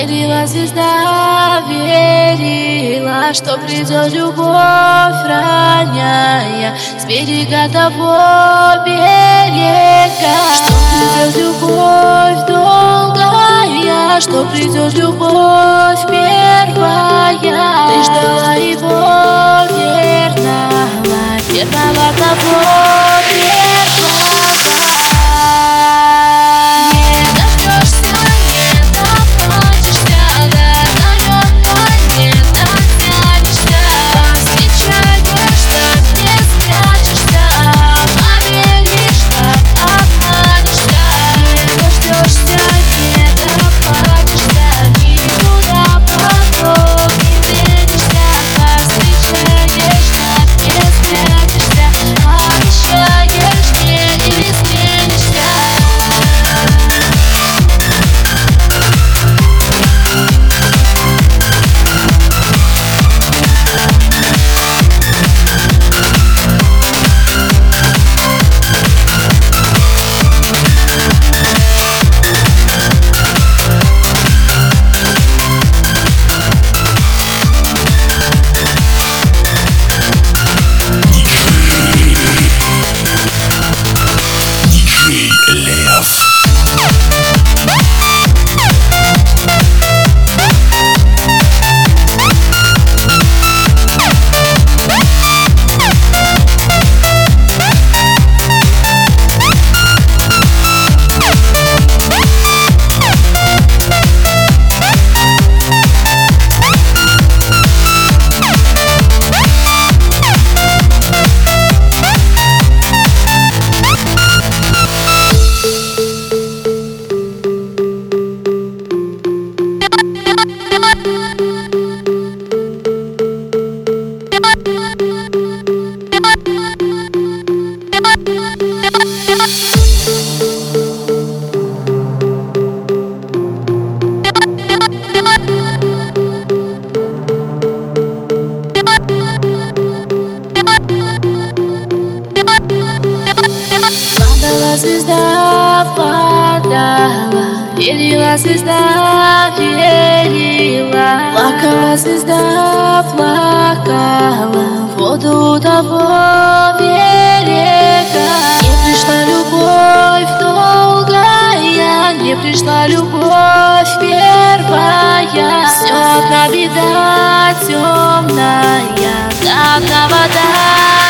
верила звезда, верила, что придет любовь роняя с берега того берега. Что придет любовь долгая, что придет любовь первая. Ты ждала его верного, верного того первого. Падала звезда, падала, верила звезда, верила. Плакала звезда, плакала, в воду того берега. Не пришла любовь долгая, не пришла любовь первая. Все одна беда темная, да одна вода.